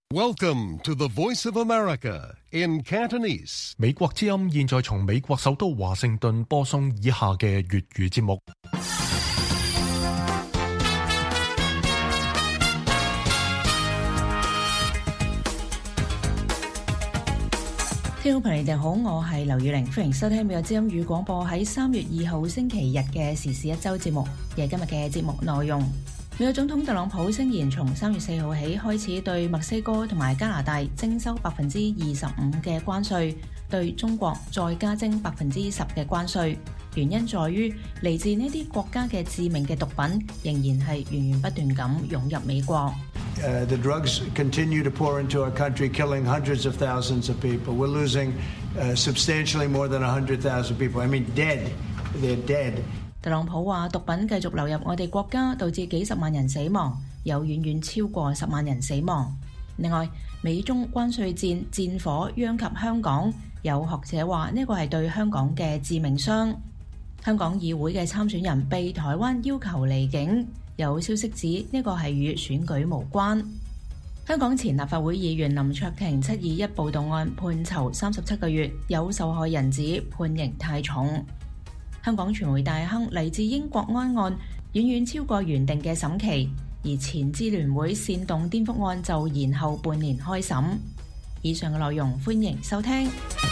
Welcome to the Voice of America in Cantonese. 美國之音現在從美國首都華盛頓播送以下嘅粵語節目。 聽眾朋友，你哋好，我係劉宇玲，歡迎收聽美國之音語廣播喺3月2號星期日嘅時事一周節目。而今日嘅節目內容，美國總統特朗普聲言從3月4號起開始對墨西哥同埋加拿大徵收25%嘅關稅，對中國再加徵10%嘅關稅。原因在於嚟自呢啲國家嘅致命嘅毒品仍然係源源不斷咁湧入美國。 The drugs continue to pour into our country, killing hundreds of thousands of people. We're losing substantially more than 100,000 people. I mean, dead. They're dead. 特朗普話毒品繼續流入我哋國家，導致幾十萬人死亡，有遠遠超過10萬人死亡。另外，美中關稅戰火殃及香港，有學者話呢個係對香港嘅致命傷。香港議會嘅參選人被台灣要求離境，有消息指呢個係與選舉無關。香港前立法會議員林卓廷721暴動案判囚37個月，有受害人指判刑太重。香港傳媒大亨黎智英國安案遠遠超過原定嘅審期，而前支聯會煽動顛覆案就延後半年開審。以上嘅內容歡迎收聽。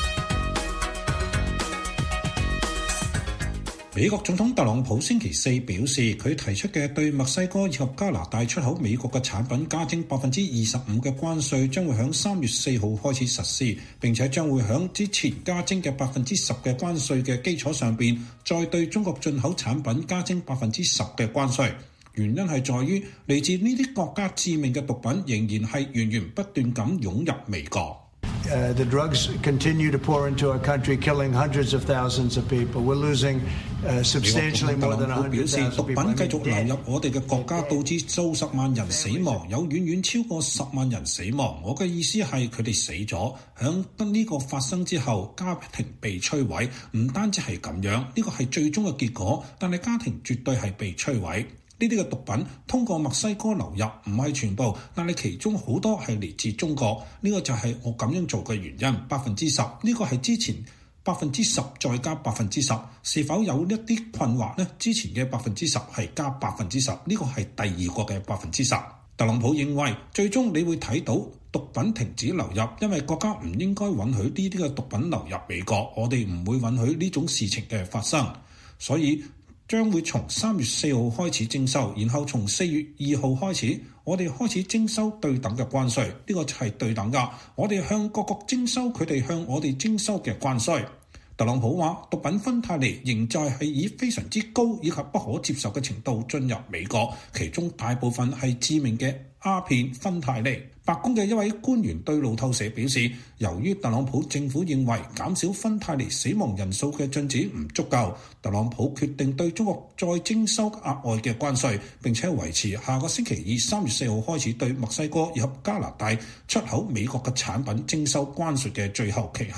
美國總統特朗普星期四表示，佢提出嘅對墨西哥以及加拿大出口美國嘅產品加徵25%嘅關稅將會響3月4號開始實施，並且將會響之前加徵嘅10%嘅關稅嘅基礎上邊，再對中國進口產品加徵10%嘅關稅。原因係在於嚟自呢啲國家致命嘅毒品仍然係源源不斷咁湧入美國。 The drugs continue to pour into our country, killing hundreds of thousands of people. We're losing substantially more than 100,000 people. 表示毒品繼續流入我哋嘅國家，導致數十萬人死亡，有遠遠超過10萬人死亡。我嘅意思係佢哋死咗。響呢個發生之後，家庭被摧毀，唔單止係咁樣，呢個係最終嘅結果，但係家庭絕對係被摧毀。呢啲嘅毒品通過墨西哥流入，唔係全部，但係其中好多係嚟自中國。呢個就係我咁樣做嘅原因。10%呢個係之前10%再加10%，是否有一啲困惑呢？之前嘅10%係加10%，呢個係第二個嘅10%。特朗普認為最終你會睇到毒品停止流入，因為國家唔應該允許呢啲嘅毒品流入美國，我哋唔會允許呢種事情嘅發生，所以將會從3月4號開始徵收，然後從4月2號開始，我哋開始徵收對等嘅關稅。呢個就係對等㗎，我哋向各國徵收佢哋向我哋徵收嘅關稅。特朗普話，毒品芬太尼仍在係以非常之高以及不可接受嘅程度進入美國，其中大部分係致命嘅鴉片芬太尼。白宮嘅一位官員對路透社表示，由於特朗普政府認為減少芬太尼死亡人數嘅進展唔足夠，特朗普決定對中國再徵收額外嘅關稅，並且維持下個星期二3月4號開始對墨西哥以及加拿大出口美國嘅產品徵收關稅嘅最後期限。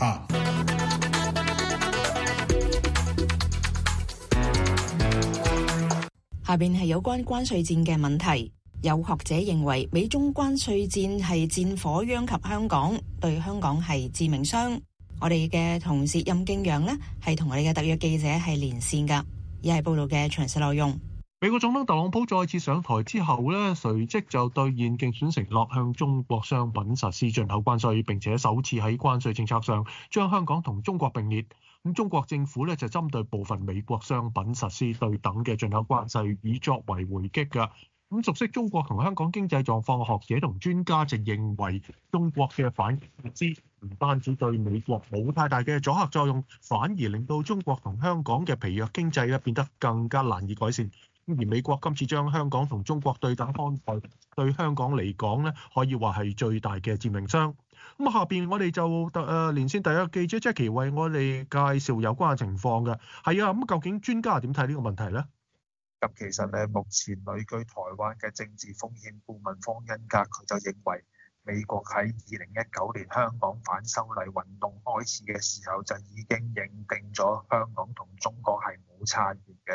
下邊係有關關稅戰嘅問題。有學者認為美中關稅戰係戰火殃及香港，對香港係致命傷。我哋嘅同事任敬陽呢係同我哋嘅特約記者係連線㗎，而係報道嘅詳細內容。 美國總統特朗普再次上台之後呢，隨即就兌現競選承諾，向中國商品實施進口關稅，並且首次喺關稅政策上將香港同中國並列。咁中國政府呢就針對部分美國商品實施對等嘅進口關稅，以作為回擊㗎。咁熟悉中國同香港經濟狀況嘅學者同專家就認為，中國嘅反擊措施唔單止對美國冇太大嘅阻嚇作用，反而令到中國同香港嘅疲弱經濟咧變得更加難以改善。而美國今次將香港同中國對等看待，對香港嚟講咧，可以話係最大嘅致命傷。咁下邊我哋就連線第一記者 Jackie 為我哋介紹有關嘅情況嘅。係啊，咁究竟專家點睇呢個問題咧？ 咁其實咧，目前旅居台灣嘅政治風險顧問方恩格佢就認為，美國喺2019年香港反修例運動開始嘅時候就已經認定咗香港同中國係冇差異嘅。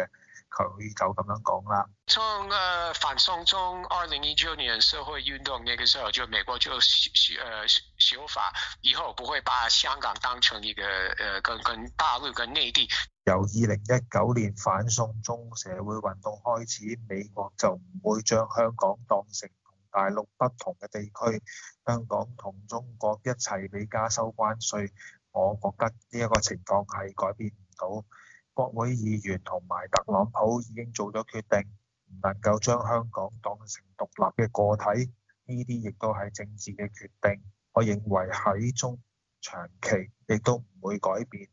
佢就咁樣講啦。 從反送中2019年社會運動那個時候，就美國就修法，以後不會把香港當成一個跟大陸跟內地。 由2019年反送中社會運動開始，美國就唔會將香港當成同大陸不同嘅地區，香港同中國一齊被加收關稅。我覺得呢一個情況係改變唔到。國會議員同埋特朗普已經做咗決定，唔能夠將香港當成獨立嘅個體，呢啲亦都係政治嘅決定。我認為喺中長期亦都唔會改變。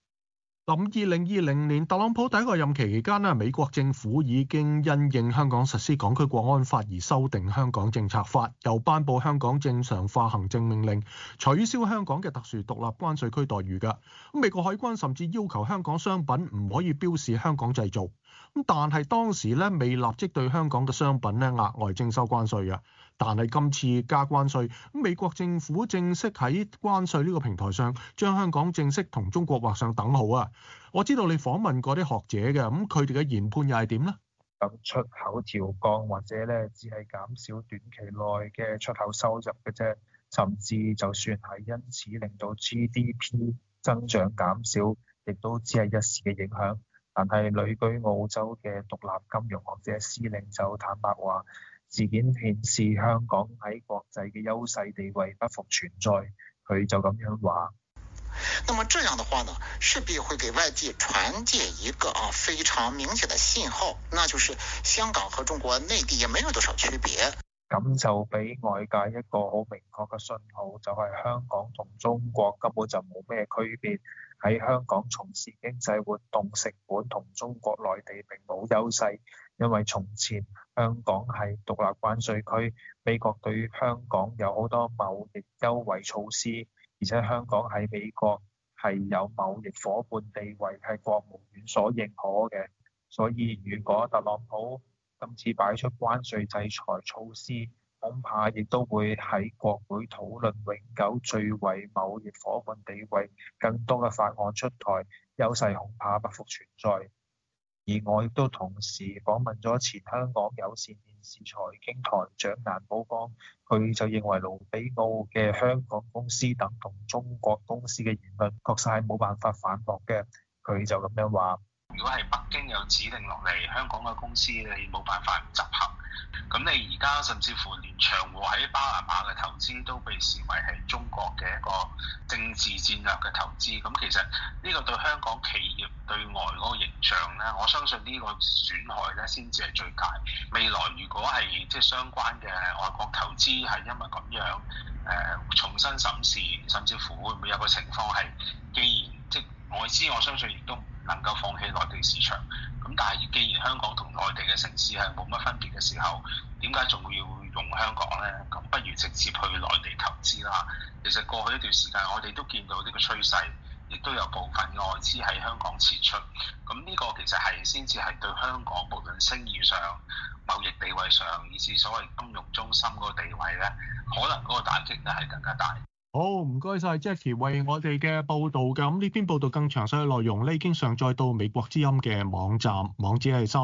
2020年特朗普第一個任期期間咧，美國政府已經因應香港實施港區國安法而修訂香港政策法，又頒布香港正常化行政命令，取消香港嘅特殊獨立關稅區待遇㗎。美國海關甚至要求香港商品唔可以標示香港製造。但係當時咧未立即對香港嘅商品咧額外徵收關稅嘅。但係今次加關稅，美國政府正式喺關稅呢個平台上將香港正式同中國畫上等號啊！我知道你訪問過啲學者嘅，咁佢哋嘅研判又係點呢？ 咁出口調降或者咧只係減少短期內嘅出口收入嘅啫，甚至就算係因此令到 GDP 增長減少，亦都只係一時嘅影響。但係旅居澳洲嘅獨立金融學者司令就坦白話，事件顯示香港喺國際嘅優勢地位不復存在。佢就咁樣話。 那麼這樣的話呢，勢必會給外界傳遞一個非常明顯的信號，那就是香港和中國內地也沒有多少區別。 咁就俾外界一個好明確嘅信號，就係香港同中國根本就冇咩區別。喺香港從事經濟活動成本同中國內地並冇優勢，因為從前香港係獨立關稅區，美國對香港有好多貿易優惠措施，而且香港喺美國係有貿易夥伴地位，係國務院所認可嘅。所以如果特朗普今次擺出關稅制裁措施，恐怕亦都會喺國會討論永久最惠貿易夥伴地位，更多嘅法案出台，優勢恐怕不復存在。而我亦都同時訪問咗前香港有線電視財經台長顏寶剛，佢就認為盧比奧嘅香港公司等同中國公司嘅言論，確實係冇辦法反駁嘅。佢就咁樣話： 如果係北京有指令落嚟，香港嘅公司你冇辦法唔執行。咁你而家甚至乎連長和喺巴拿馬嘅投資都被視為係中國嘅一個政治戰略嘅投資，咁其實呢個對香港企業對外嗰個形象咧，我相信呢個損害咧先至係最大。未來如果係即係相關嘅外國投資係因為咁樣重新審視，甚至乎會唔會有個情況係，既然即係外資，我相信亦都唔能夠放棄內地市場。咁但係既然香港同內地嘅城市係冇乜分別嘅時候，點解仲要用香港呢？咁不如直接去內地投資啦。其實過去一段時間，我哋都見到呢個趨勢，亦都有部分外資喺香港撤出。咁呢個其實係先至係對香港無論聲譽上、貿易地位上，以至所謂金融中心嗰個地位呢，可能嗰個打擊呢係更加大。 好，唔該晒 Jackie 為我哋嘅報道㗎。咁呢篇報道更詳細嘅內容咧，已經上載到美國之音嘅網站，網址係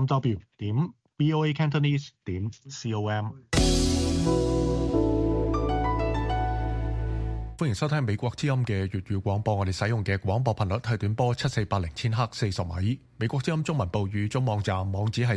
3w.voacantonese.com。歡迎收聽美國之音嘅粵語廣播，我哋使用嘅廣播頻率係短波7480千赫40米。美國之音中文部語中網站網址係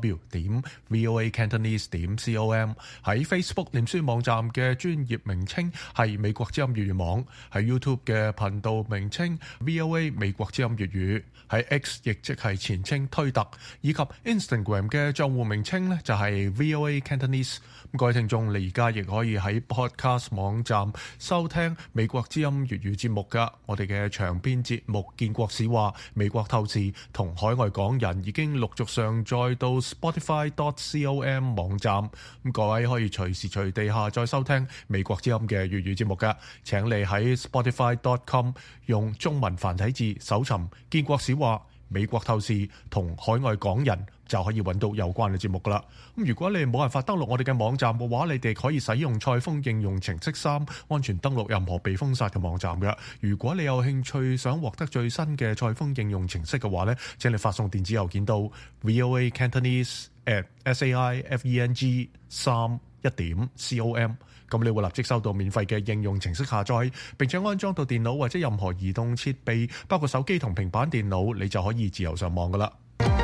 3w.voacantonese.com。喺 Facebook 臉書網站嘅專頁名稱係美國之音粵語網，喺 YouTube 嘅頻道名稱 VOA 美國之音粵語，喺 X 亦即係前稱推特，以及 Instagram 嘅賬戶名稱呢就係 VOA Cantonese。各位聽眾，你而家亦可以喺 Podcast 網站收聽美國之音粵語節目㗎。我哋嘅長篇節目《建國史話》、美國透視同海外港人已經陸續上載到 Spotify.com 網站。各位可以隨時隨地下載收聽美國之音嘅粵語節目㗎。請你喺 Spotify.com 用中文繁體字搜尋《建國史話》、美國透視同海外港人， 就可以揾到有關嘅節目噶啦。咁如果你冇辦法登錄我哋嘅網站嘅話，你哋可以使用賽風應用程式3安全登錄任何被封殺嘅網站嘅。如果你有興趣想獲得最新嘅賽風應用程式嘅話呢，請你發送電子郵件到 voacantonese@saifeng3.com，咁你會立即收到免費嘅應用程式下載，並且安裝到電腦或者任何移動設備，包括手機同平板電腦，你就可以自由上網噶啦。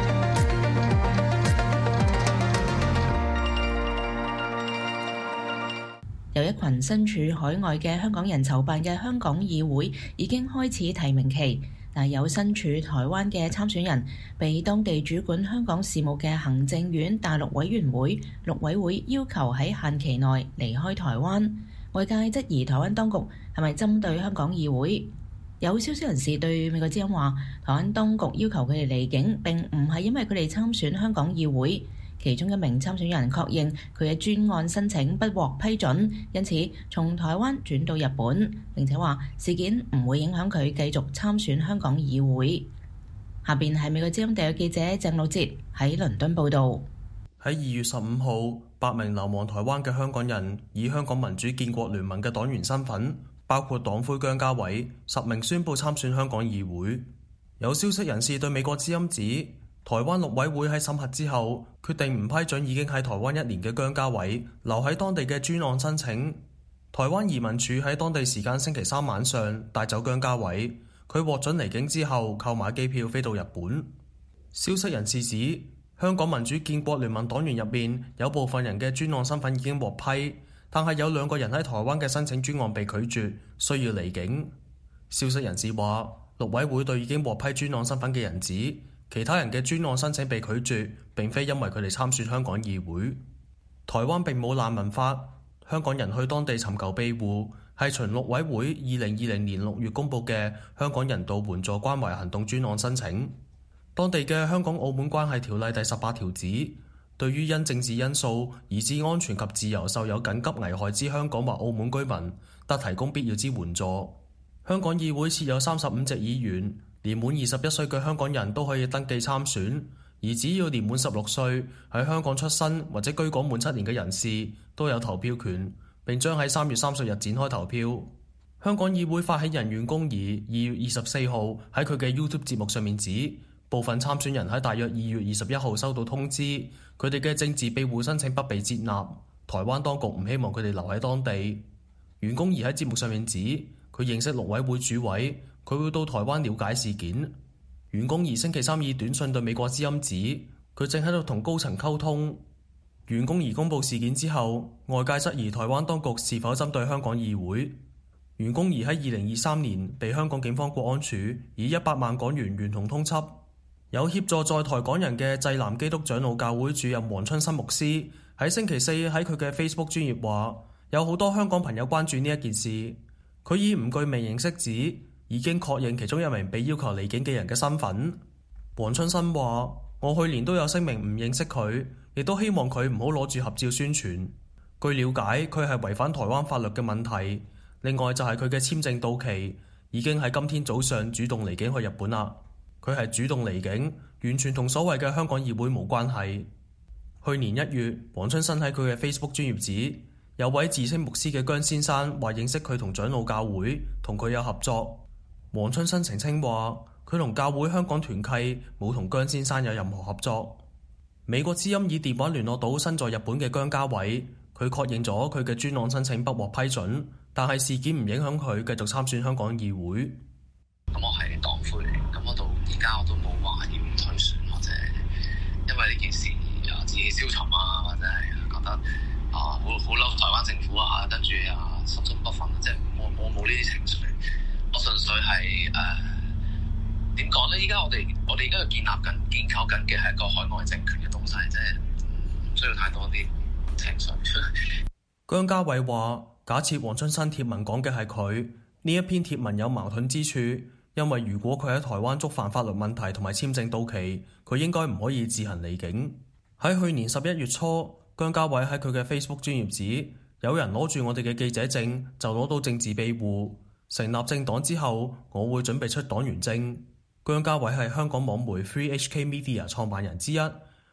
由一群身處海外嘅香港人籌辦嘅香港議會已經開始提名期，但有身處台灣嘅參選人被當地主管香港事務嘅行政院大陸委員會陸委會要求喺限期內離開台灣。外界質疑台灣當局係咪針對香港議會？有消息人士對美國之音話，台灣當局要求佢哋離境並唔係因為佢哋參選香港議會。其中一名參選人確認佢嘅專案申請不獲批准，因此從台灣轉到日本，並且話事件唔會影響佢繼續參選香港議會。下邊係美國之音特約記者鄭露哲喺倫敦報導。 喺2月15號，8名流亡台灣嘅香港人以香港民主建國聯盟嘅黨員身份，包括黨魁姜家偉，10名宣佈參選香港議會。有消息人士對美國之音指，台灣陸委會喺審核之後，決定唔批准已經喺台灣1年嘅姜家偉留喺當地嘅專案申請。台灣移民署喺當地時間星期3晚上帶走姜家偉，佢獲准離境之後購買機票飛到日本。消息人士指，香港民主建國聯盟黨員入面有部分人嘅專案身份已經獲批，但係有2個人喺台灣嘅申請專案被拒絕，需要離境。消息人士話，陸委會對已經獲批專案身份嘅人指，其他人嘅專案申請被拒絕，並非因為佢哋參選香港議會。台灣並冇難民法，香港人去當地尋求庇護，係循陸委會2020年6月公佈嘅香港人道援助關懷行動專案申請。當地嘅香港澳門關係條例第18條指，對於因政治因素以致安全及自由受有緊急危害之香港或澳門居民，得提供必要之援助。香港議會設有35席議員。年滿21歲嘅香港人都可以登記參選，而只要年滿16歲喺香港出生或者居港滿7年嘅人士都有投票權，並將喺3月30日展開投票。香港議會發起人袁弓夷2月24號喺佢嘅 YouTube 節目上面指，部分參選人喺大約2月21號收到通知，佢哋嘅政治庇護申請不被接納，台灣當局唔希望佢哋留喺當地。袁弓夷喺節目上面指，佢認識陸委會主委，佢會到台灣了解事件。袁弓夷星期3以短信對美國之音指，佢正喺度同高層溝通。袁弓夷公佈事件之後，外界質疑台灣當局是否針對香港議會。袁弓夷喺2023年被香港警方國安處以100萬港元懸紅通緝。有協助在台港人嘅濟南基督長老教會主任黃春生牧師喺星期4喺佢嘅 Facebook 專頁話，有好多香港朋友關注呢一件事。佢以唔具名形式指，已經確認其中一名被要求離境嘅人嘅身份。黃春生話，我去年都有聲明唔認識佢，亦都希望佢唔好攞住合照宣傳。據了解，佢係違反台灣法律嘅問題。另外就係佢嘅簽證到期，已經喺今天早上主動離境去日本啦。佢係主動離境，完全同所謂嘅香港議會冇關係。去年1月，黃春生喺佢嘅 Facebook 專頁指，有位自稱牧師嘅姜先生話認識佢同長老教會，同佢有合作。黃春生澄清話，佢同教會香港團契冇同姜先生有任何合作。美國之音以電話聯絡到身在日本嘅姜家偉，佢確認咗佢嘅專案申請不獲批准，但係事件唔影響佢繼續參選香港議會。 咁我係黨魁，咁我到而家我都冇話要退選，或者因為呢件事自己消沉啊，或者係覺得好嬲台灣政府啊，跟住心中不忿，即係我冇呢啲情緒。我純粹係點講呢？依家我哋而家建構緊嘅係一個海外政權嘅東西，即係唔需要太多啲情緒。 姜家偉話：假設黃春生貼文講嘅係佢，呢一篇貼文有矛盾之處，因為如果佢喺台灣觸犯法律問題同埋簽證到期，佢應該唔可以自行離境。喺去年11月初，姜家偉喺佢嘅 Facebook 專頁指，有人攞住我哋嘅記者證就攞到政治庇護。成立政黨之後，我會準備出黨員證。姜家偉係香港網媒 3HK Media 創辦人之一，佢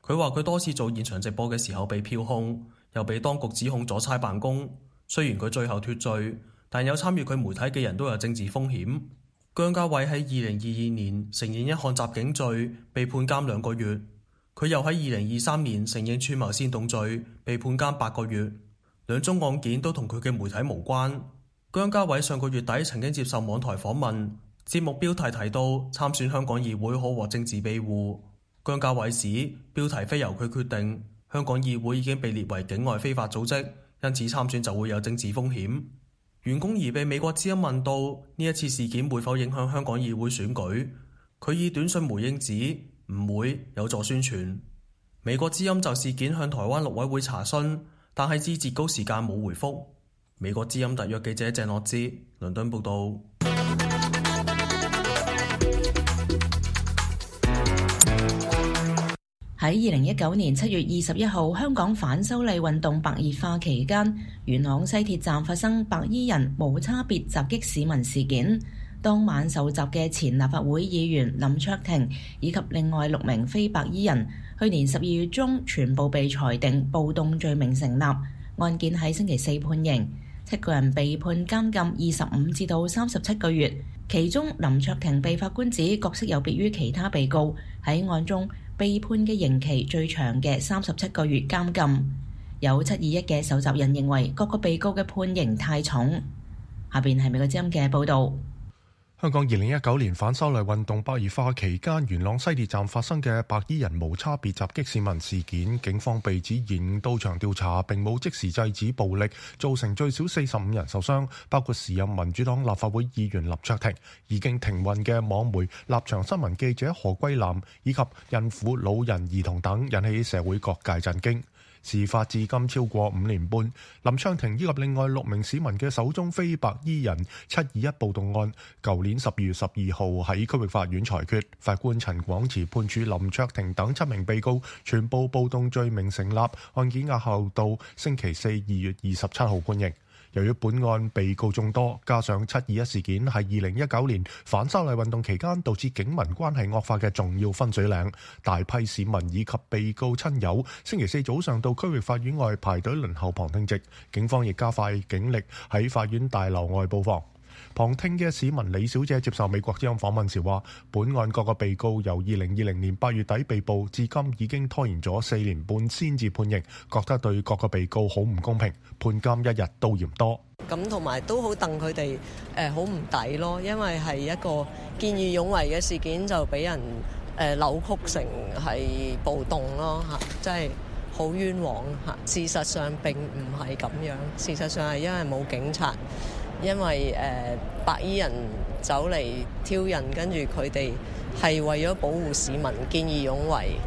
佢話佢多次做現場直播嘅時候被票控，又被當局指控阻差辦公。雖然佢最後脫罪，但有參與佢媒體嘅人都有政治風險。姜家偉喺2022年承認一項襲警罪，被判監2個月。佢又喺2023年承認串謀煽動罪，被判監8個月。兩宗案件都同佢嘅媒體無關。姜家偉上個月底曾經接受網台訪問，節目標題提到參選香港議會可獲政治庇護。姜家偉指標題非由佢決定，香港議會已經被列為境外非法組織，因此參選就會有政治風險。袁弓夷被美國之音問到呢一次事件會否影響香港議會選舉，佢以短信回應指唔會，有助宣傳。美國之音就事件向台灣陸委會查詢，但係至截稿時間冇回覆。美國之音特約記者鄭樂之倫敦報道。 喺2019年7月21號香港反修例運動白熱化期間，元朗西鐵站發生白衣人無差別襲擊市民事件。當晚受襲嘅前立法會議員林卓廷以及另外6名非白衣人，去年12月中全部被裁定暴動罪名成立，案件喺星期四判刑，7個人被判監禁25至到37個月。其中林卓廷被法官指角色有別於其他被告，喺案中被判嘅刑期最長嘅37個月監禁。有721嘅受襲人認為各個被告嘅判刑太重。下邊係美國之音嘅報導。 香港2019年反修例運動白熱化期間，元朗西鐵站發生嘅白衣人無差別襲擊市民事件，警方被指延誤到場調查，並冇即時制止暴力，造成最少45人受傷，包括時任民主黨立法會議員林卓廷、已經停運嘅網媒立場新聞記者何桂藍，以及孕婦、老人、兒童等，引起社會各界震驚。事發至今超過5年半，林卓廷以及另外6名市民嘅首宗非白衣人721暴動案，舊年12月12號喺區域法院裁決，法官陳廣慈判處林卓廷等7名被告全部暴動罪名成立，案件押後到星期四2月27號判刑。由於本案被告眾多，加上721事件係2019年反修例運動期間導致警民關係惡化嘅重要分水嶺，大批市民以及被告親友星期四早上到區域法院外排隊輪候旁聽席，警方亦加快警力喺法院大樓外布防。旁聽嘅市民李小姐接受美國之音訪問時話，本案各個被告由2020年8月底被捕，至今已經拖延咗4年半先至判刑，覺得對各個被告好唔公平，判監1日都嫌多。 咁同埋都好戥佢哋好唔抵咯，因為係一個見義勇為嘅事件就俾人扭曲成係暴動咯嚇，真係好冤枉嚇。事實上並唔係咁樣，事實上係因為冇警察。因為白衣人走嚟挑釁，跟住佢哋係為咗保護市民見義勇為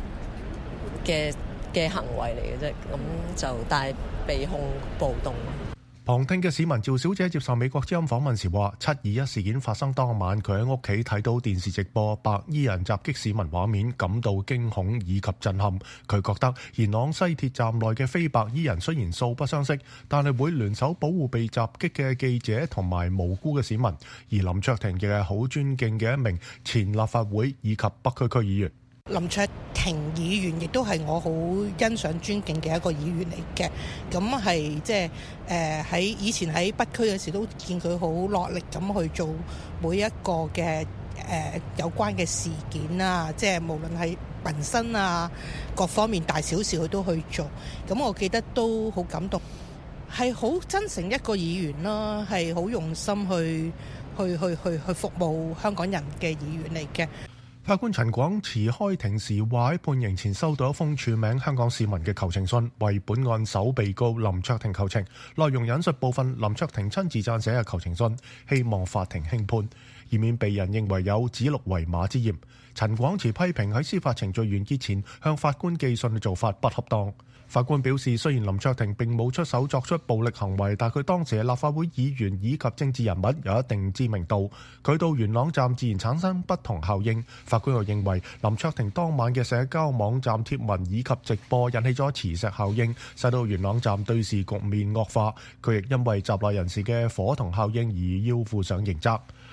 嘅行為嚟嘅啫，咁就但係被控暴動。 旁聽嘅市民趙小姐接受美國之音訪問時話，721事件發生當晚，佢喺屋企睇到電視直播白衣人襲擊市民畫面，感到驚恐以及震撼。佢覺得元朗西鐵站內嘅非白衣人雖然素不相識，但係會聯手保護被襲擊嘅記者同埋無辜嘅市民。而林卓廷亦係好尊敬嘅一名前立法會以及北區區議員。 林卓廷議員亦都係我好欣賞尊敬嘅一個議員嚟嘅，咁係即係喺以前喺北區嘅時都見佢好落力咁去做每一個嘅有關嘅事件啊，即係無論係民生啊各方面大小事佢都去做，咁我記得都好感動，係好真誠一個議員啦，係好用心去服務香港人嘅議員嚟嘅。 法官陳廣慈開庭時話，喺判刑前收到一封署名香港市民嘅求情信，為本案首被告林卓廷求情，內容引述部分林卓廷親自撰寫嘅求情信，希望法庭輕判，以免被人認為有指鹿為馬之嫌。陳廣慈批評喺司法程序完結前向法官寄信嘅做法不恰當。法官表示，雖然林卓廷並冇出手作出暴力行為，但佢當時係立法會議員以及政治人物，有一定知名度，佢到元朗站自然產生不同效應。法官又認為林卓廷當晚嘅社交網站貼文以及直播引起咗磁石效應，使到元朗站對峙局面惡化。佢亦因為閘內人士嘅夥同效應而要負上刑責。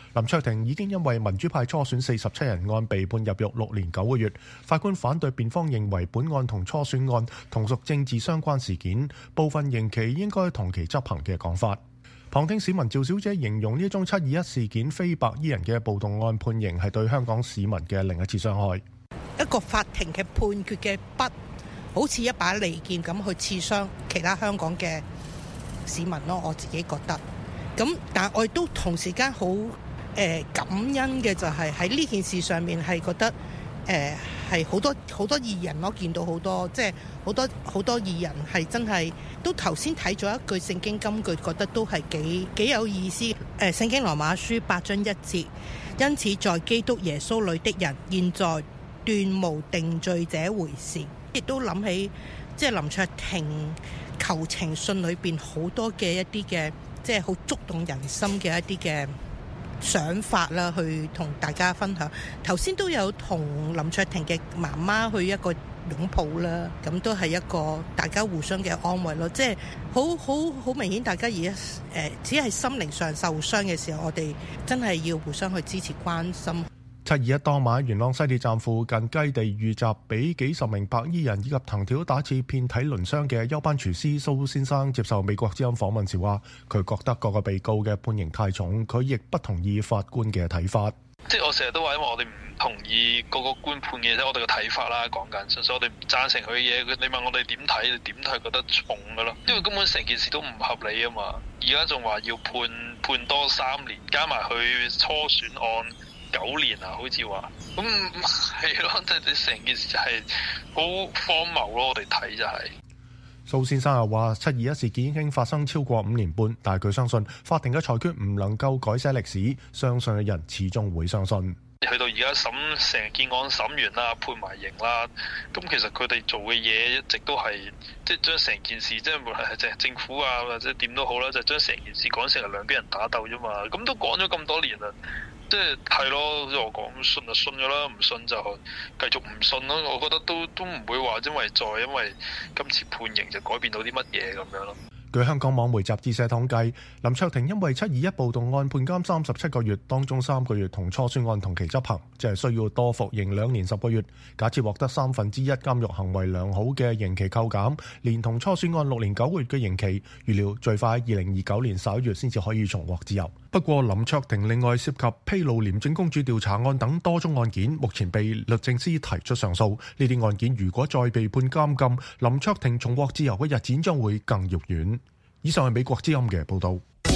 林卓廷已經因為民主派初選47人案被判入獄6年9個月。法官反對辯方認為本案同初選案同屬政治相關事件，部分刑期應該同期執行嘅講法。旁聽市民趙小姐形容呢宗721事件非白衣人嘅暴動案判刑係對香港市民嘅另一次傷害。 一個法庭嘅判決嘅筆好似一把利劍咁去刺傷其他香港嘅市民咯，我自己覺得。咁但係我亦都同時間好感恩嘅就係喺呢件事上面係覺得係好多義人咯，見到好多即係好多義人係真係都頭先睇咗一句聖經金句，覺得都係幾有意思。聖經羅馬書8章1節，因此在基督耶穌裏的人，現在斷無定罪這回事。亦都諗起即係林卓廷求情信裏邊好多嘅一啲嘅即係好觸動人心嘅一啲嘅想法啦，去同大家分享。頭先都有同林卓廷嘅媽媽去一個擁抱啦，咁都係一個大家互相嘅安慰咯。即係好明顯，大家而家只係心靈上受傷嘅時候，我哋真係要互相去支持關心。 721當晚，元朗西鐵站附近雞地遇襲，俾幾十名白衣人以及藤條打至遍體鱗傷嘅休班廚師蘇先生接受美國之音訪問時話，佢覺得各個被告嘅判刑太重，佢亦不同意法官嘅睇法。 即係我成日都話，因為我哋唔同意各個官判嘅，即係我哋嘅睇法啦，講緊，所以我哋唔贊成佢嘅嘢。你問我哋點睇，點睇覺得重噶咯？因為根本成件事都唔合理啊嘛。而家仲話要判多3年，加埋去初選案9年啊，好似話咁係咯，即係成件事係好荒謬咯。我哋睇就係。 蘇先生又話721事件已經發生超過5年半，但係佢相信法庭嘅裁決唔能夠改寫歷史，相信嘅人始終會相信。 去到而家審成件案審完啦，判埋刑啦，咁其實佢哋做嘅嘢一直都係即係將成件事，即係無論係政府啊或者點都好啦，就將成件事講成係兩邊人打鬥啫嘛。咁都講咗咁多年啦。即係咯，我講信就信咗啦，唔信就繼續唔信咯。我覺得都唔會話因為今次判刑就改變到啲乜嘢咁樣咯。 據香港網媒雜誌社統計，林卓廷因為721暴動案判監37個月，當中3個月同初選案同期執行，即係需要多服刑2年10個月。假設獲得1/3監獄行為良好嘅刑期扣減，連同初選案6年9個月嘅刑期，預料最快2029年11月先至可以重獲自由。不過林卓廷另外涉及披露廉政公署調查案等多宗案件，目前被律政司提出上訴。呢啲案件如果再被判監禁，林卓廷重獲自由嘅日子將會更遙遠。以上係美國之音嘅報導。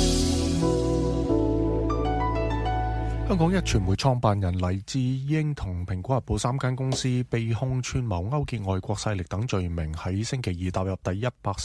香港壹傳媒創辦人黎智英同蘋果日報3間公司被控串謀勾結外國勢力等罪名，喺星期二踏入第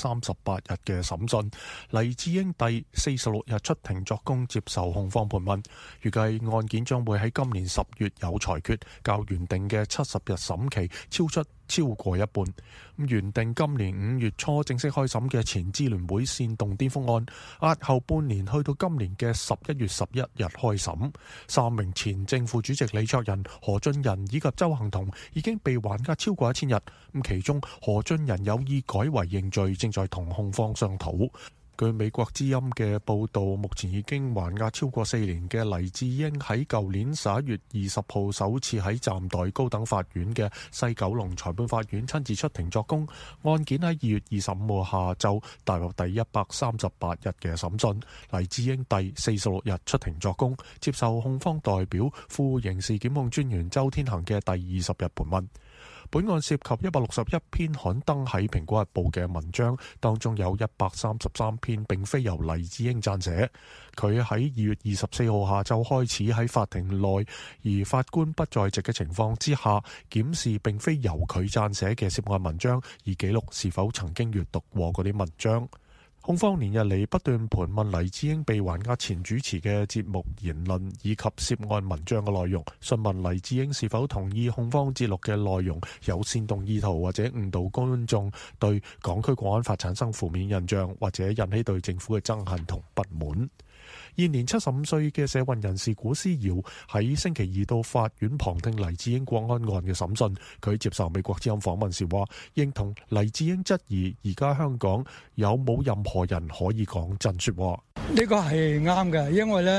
138日嘅審訊。黎智英第46日出庭作供，接受控方盤問。預計案件將會喺今年10月有裁決，較原定嘅70日審期超過一半。原定今年5月初正式開審嘅前支聯會煽動顛覆案，押後半年，去到今年嘅11月11日開審。3名前正副主席李卓人、何俊仁以及周幸彤已經被還押超過1000日。其中何俊仁有意改為認罪，正在同控方商討。據美國之音嘅報導，目前已經還押超過4年嘅黎智英喺舊年11月20號首次喺暫代高等法院嘅西九龍裁判法院親自出庭作供。案件喺2月25號下晝踏入第138日嘅審訊。黎智英第46日出庭作供，接受控方代表副刑事檢控專員周天行嘅第20日盤問。本案涉及161篇刊登喺《蘋果日報》嘅文章，當中有133篇並非由黎智英撰寫。佢喺2月24號下晝開始喺法庭內，而法官不在席嘅情況之下，檢視並非由佢撰寫嘅涉案文章，而記錄是否曾經閱讀過嗰啲文章。控方連日嚟不斷盤問黎智英被還押前主持嘅節目言論以及涉案文章嘅內容，詢問黎智英是否同意控方節錄嘅內容有煽動意圖或者誤導觀眾對港區國安法產生負面印象，或者引起對政府嘅憎恨同不滿。現年75歲嘅社運人士古思堯喺星期二到法院旁聽黎智英國安案嘅審訊。佢接受美國之音訪問時話，認同黎智英質疑而家香港有冇任何人可以講真說話。 呢個係啱嘅，因為呢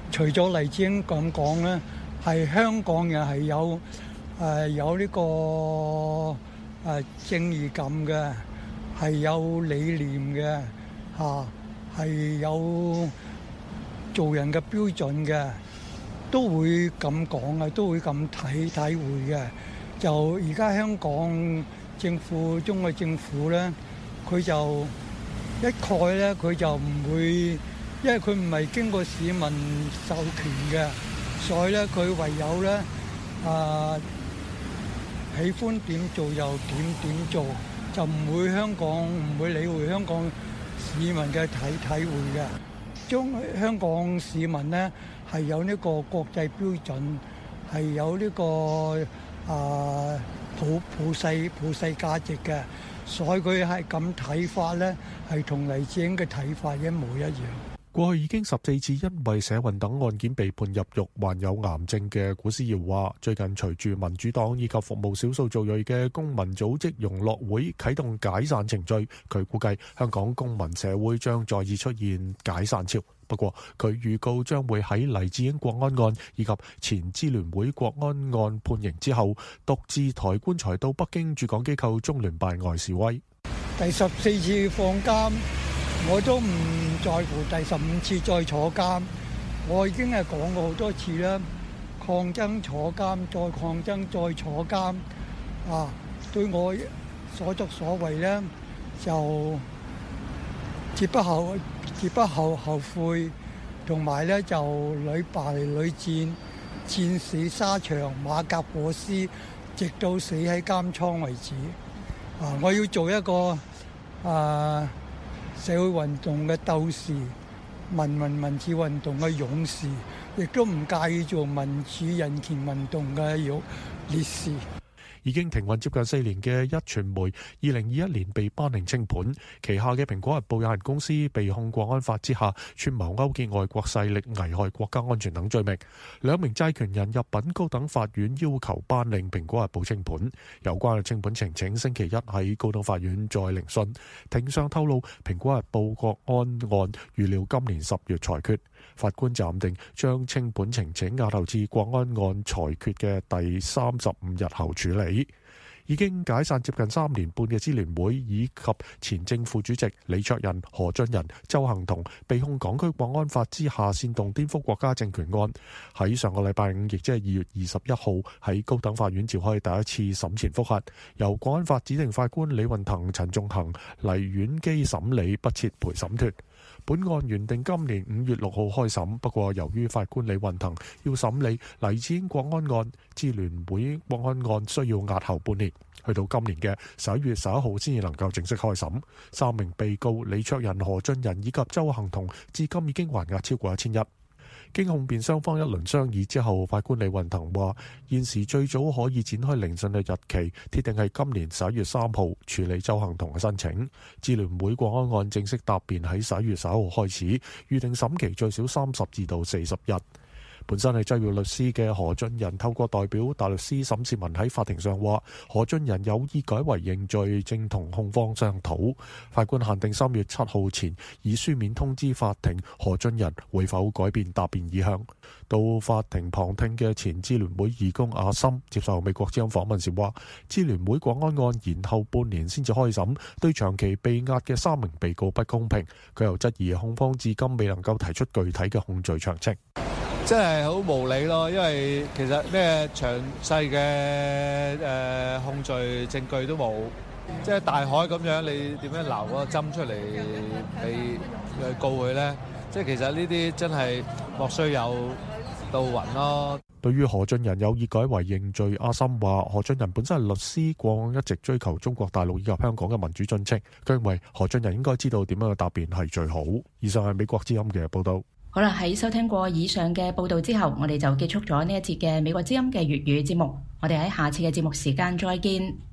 除咗黎智英咁講咧，係香港人係有呢個正義感嘅，係有理念嘅係有做人嘅標準嘅，都會咁講嘅，都會咁體會嘅。就而家香港政府、中國政府咧，佢就一概咧，佢就唔會，因為佢唔係經過市民授權嘅，所以咧佢唯有咧喜歡點做就點做，就唔會理會香港市民嘅體會嘅。香港市民咧係有呢個國際標準，係有呢個普世價值嘅，所以佢係咁睇法咧，係同黎智英嘅睇法一模一樣。 過去已經14次因為社運等案件被判入獄，患有癌症嘅古思堯話，最近隨住民主黨以及服務少數族裔嘅公民組織融樂會啟動解散程序，佢估計香港公民社會將再次出現解散潮。不過佢預告將會喺黎智英國安案以及前支聯會國安案判刑之後，獨自抬棺材到北京駐港機構中聯辦外示威。 第14次放監，我都唔在乎第15次再坐監。我已經係講過好多次啦，抗爭坐監，再抗爭再坐監。對我所作所為呢，就絕不後悔，同埋咧就屢敗屢戰，戰死沙場，馬革裹屍，直到死喺監倉為止。我要做一個社會運動嘅鬥士，民主運動嘅勇士，亦都唔介意做民主人權運動嘅烈士。 已經停運接近4年嘅壹傳媒，2021年被頒令清盤，旗下嘅蘋果日報有限公司被控國安法之下串謀勾結外國勢力、危害國家安全等罪名。2名債權人入稟高等法院要求頒令蘋果日報清盤，有關嘅清盤呈請星期一喺高等法院再聆訊。庭上透露，蘋果日報國安案預料今年10月裁決。法官暫定將清盤呈請押後至國安案裁決嘅第35日後處理。已經解散接近3年半嘅支聯會以及前正副主席李卓人、何俊仁、鄒幸彤被控港區國安法之下煽動顛覆國家政權案，喺上個禮拜5，亦即係2月21號喺高等法院召開第一次審前覆核，由國安法指定法官李運騰、陳仲衡、黎婉基審理，不設陪審團。本案原定今年5月6號開審，不過由於法官李運騰要審理黎智英國安案、支聯會國安案，需要押後半年，去到今年嘅11月11號先至能夠正式開審。3名被告李卓人、何俊仁以及鄒幸彤至今已經還押超過1000億。經控辯雙方一輪商議之後，法官李運騰話：現時最早可以展開聆訊嘅日期，鐵定係今年11月3號處理鄒幸彤嘅申請。支聯會國安案正式答辯喺11月11號開始，預定審期最少30至到40日。本身係執業律師嘅何俊仁透過代表大律師沈志文喺法庭上話，何俊仁有意改為認罪，正同控方商討。法官限定3月7號前以書面通知法庭何俊仁會否改變答辯意向。到法庭旁聽嘅前支聯會義工阿森接受美國之音訪問時話，支聯會國安案延後半年先至開審，對長期被押嘅3名被告不公平。佢又質疑控方至今未能夠提出具體嘅控罪詳情。 真係好無理咯，因為其實咩詳細嘅控罪證據都冇，即係大海咁樣，你點樣撈個針出嚟去告佢呢？即係其實呢啲真係莫須有到暈咯。 對於何俊仁有意改為認罪，阿森話何俊仁本身係律師，過往一直追求中國大陸以及香港嘅民主進程，佢認為何俊仁應該知道點樣嘅答辯係最好。以上係美國之音嘅報道。 好啦，喺收聽過以上嘅報道之後，我哋就結束咗呢一節嘅美國之音嘅粵語節目。我哋喺下次嘅節目時間再見。